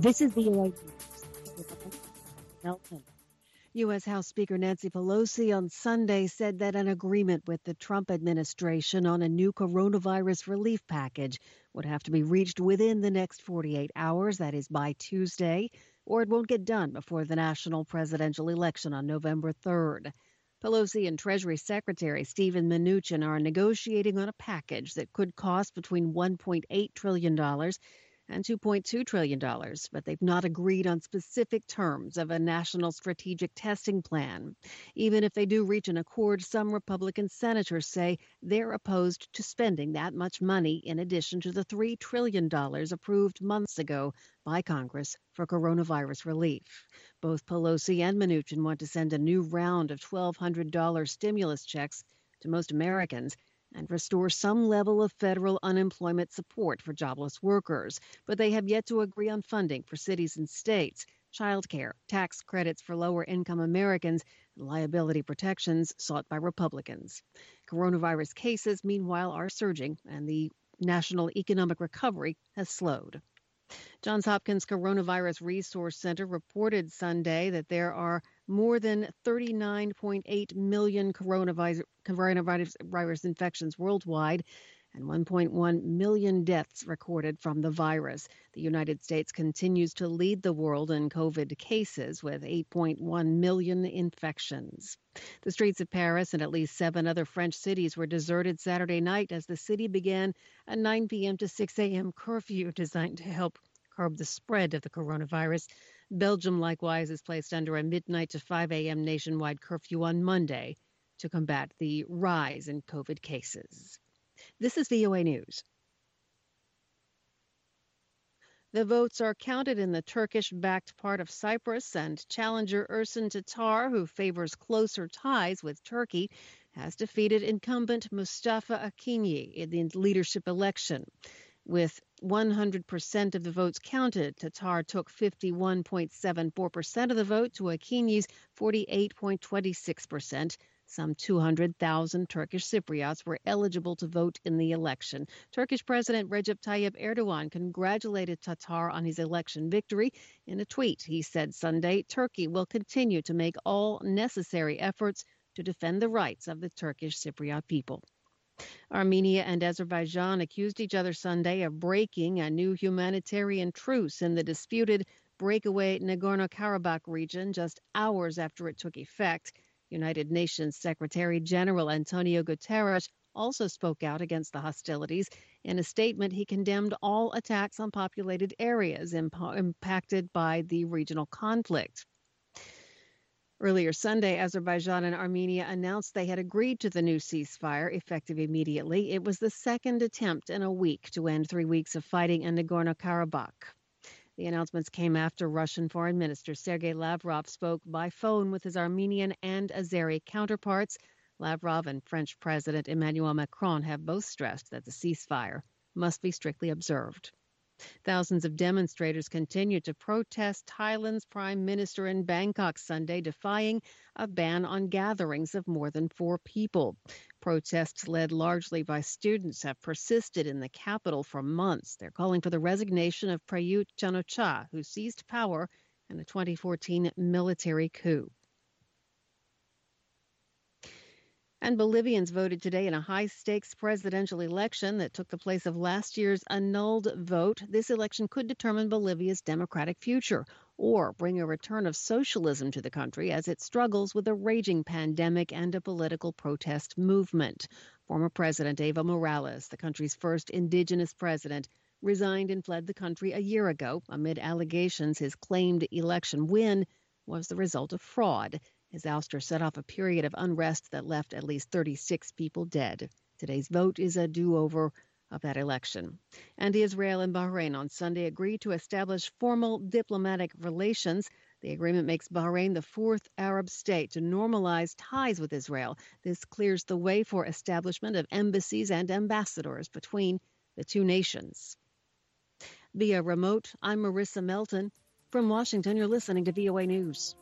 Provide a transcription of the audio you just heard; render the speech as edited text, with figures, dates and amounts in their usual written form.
This is VOA News with Melton. U.S. House Speaker Nancy Pelosi on Sunday said that an agreement with the Trump administration on a new coronavirus relief package would have to be reached within the next 48 hours, that is by Tuesday, or it won't get done before the national presidential election on November 3rd. Pelosi and Treasury Secretary Steven Mnuchin are negotiating on a package that could cost between $1.8 trillion and $2.2 trillion, but they've not agreed on specific terms of a national strategic testing plan. Even if they do reach an accord, some Republican senators say they're opposed to spending that much money in addition to the $3 trillion approved months ago by Congress for coronavirus relief. Both Pelosi and Mnuchin want to send a new round of $1,200 stimulus checks to most Americans and restore some level of federal unemployment support for jobless workers. But they have yet to agree on funding for cities and states, child care, tax credits for lower-income Americans, and liability protections sought by Republicans. Coronavirus cases, meanwhile, are surging, and the national economic recovery has slowed. Johns Hopkins Coronavirus Resource Center reported Sunday that there are more than 39.8 million coronavirus infections worldwide and 1.1 million deaths recorded from the virus. The United States continues to lead the world in COVID cases with 8.1 million infections. The streets of Paris and at least 7 other French cities were deserted Saturday night as the city began a 9 p.m. to 6 a.m. curfew designed to help curb the spread of the coronavirus. Belgium, likewise, is placed under a midnight to 5 a.m. nationwide curfew on Monday to combat the rise in COVID cases. This is VOA News. The votes are counted in the Turkish-backed part of Cyprus, and challenger Ersin Tatar, who favors closer ties with Turkey, has defeated incumbent Mustafa Akinci in the leadership election. With 100% of the votes counted, Tatar took 51.74% of the vote to Akinci's 48.26%. Some 200,000 Turkish Cypriots were eligible to vote in the election. Turkish President Recep Tayyip Erdogan congratulated Tatar on his election victory. In a tweet, he said Sunday, Turkey will continue to make all necessary efforts to defend the rights of the Turkish Cypriot people. Armenia and Azerbaijan accused each other Sunday of breaking a new humanitarian truce in the disputed breakaway Nagorno-Karabakh region just hours after it took effect. United Nations Secretary General Antonio Guterres also spoke out against the hostilities. In a statement, he condemned all attacks on populated areas impacted by the regional conflict. Earlier Sunday, Azerbaijan and Armenia announced they had agreed to the new ceasefire, effective immediately. It was the second attempt in a week to end 3 weeks of fighting in Nagorno-Karabakh. The announcements came after Russian Foreign Minister Sergei Lavrov spoke by phone with his Armenian and Azeri counterparts. Lavrov and French President Emmanuel Macron have both stressed that the ceasefire must be strictly observed. Thousands of demonstrators continued to protest Thailand's prime minister in Bangkok Sunday, defying a ban on gatherings of more than 4 people. Protests led largely by students have persisted in the capital for months. They're calling for the resignation of Prayut Chan-o-cha, who seized power in a 2014 military coup. And Bolivians voted today in a high-stakes presidential election that took the place of last year's annulled vote. This election could determine Bolivia's democratic future or bring a return of socialism to the country as it struggles with a raging pandemic and a political protest movement. Former President Evo Morales, the country's first indigenous president, resigned and fled the country a year ago amid allegations his claimed election win was the result of fraud. His ouster set off a period of unrest that left at least 36 people dead. Today's vote is a do-over of that election. And Israel and Bahrain on Sunday agreed to establish formal diplomatic relations. The agreement makes Bahrain the 4th Arab state to normalize ties with Israel. This clears the way for establishment of embassies and ambassadors between the two nations. Via remote, I'm Marissa Melton. From Washington, you're listening to VOA News.